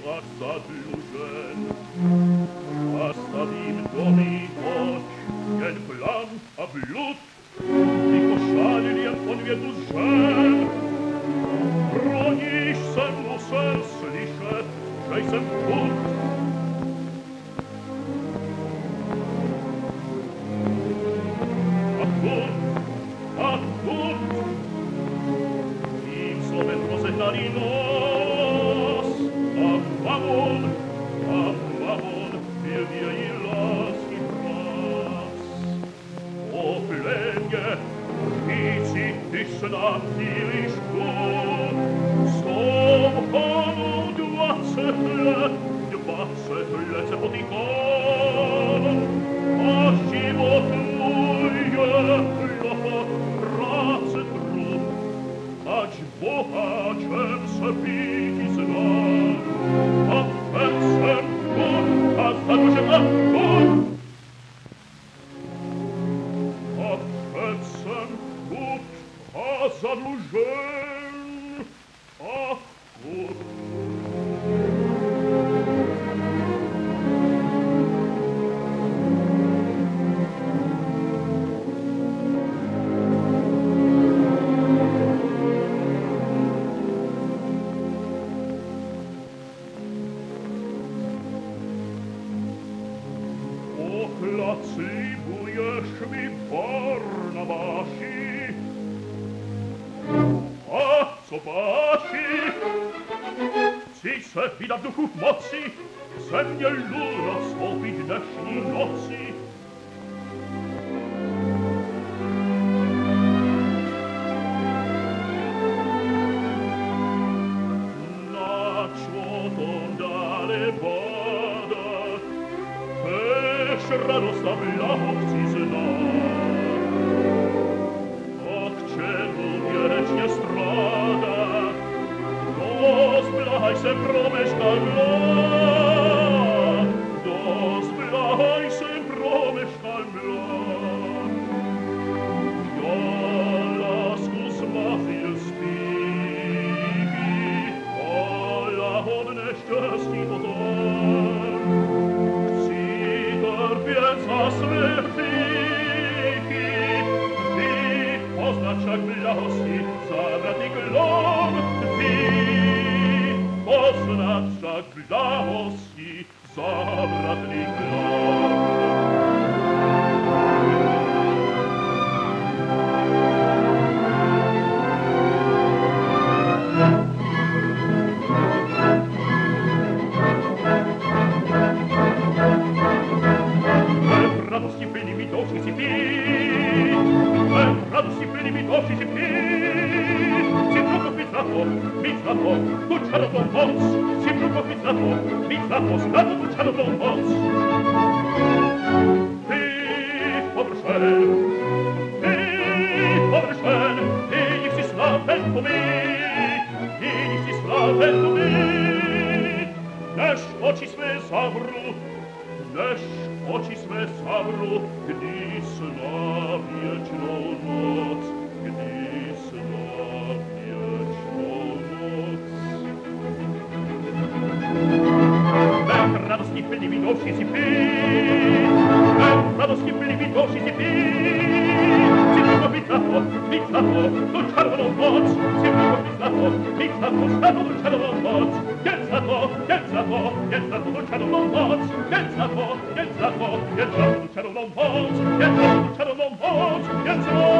zadlužen. A stavím domy hoď, jen plán a blud, ty pošálil jen on větu z žen. Pro níž jsem musel slyšet, že jsem kud. A kud, tím slovem rozehnaný nos. A mamon, byl její lásky hlas. O plenge, říci, ty snad díliš kud. S tom honou 20 let se potýkám. A život můj je chlapa, práce trud. Ať boháčem se být znám. A teď jsem kud, a zadlužen a kud. A teď jsem kud, a zadlužen a kud. Slibuješ mi, Barnabáši, a co báši? Chci se vydat duchu v moci, se mě luna stoupit dnešní noci. Nač o tom dále bádat, radost a blaho chci znát. A k čemu věčně strádat, dost blahaj se promeškal mlad. Dost blahaj se promeškal mlad. Já lásku zmafil zpívy, a hodne štěstí potom. Za své hříchy, ty poznat však blahosti, zavratný klon. Ty poznat však blahosti, zavratný klon. Radosti plný mi duši si pít, radosti plný mi duši si pít. Si pruko mi zlato, tu czarowną moc. Si pruko mi zlato, tu czarowną moc. Ty površen, ty jsi slaven po mi, ty jsi slaven po mi. Než oči své zavru, než oči své zavru, když na věčnou noc, když na věčnou noc. Mé radosti plný mi duši si pít, mé radosti plný mi duši si pít. Si pruko mi zlato, tu czarowną moc. Si pruko mi zlato, tu czarowną moc. Jen zlato, tu czarowną moc. Jen zlato, tu czarowną moc. Jen zlato, tu czarowną moc. Jen zlato.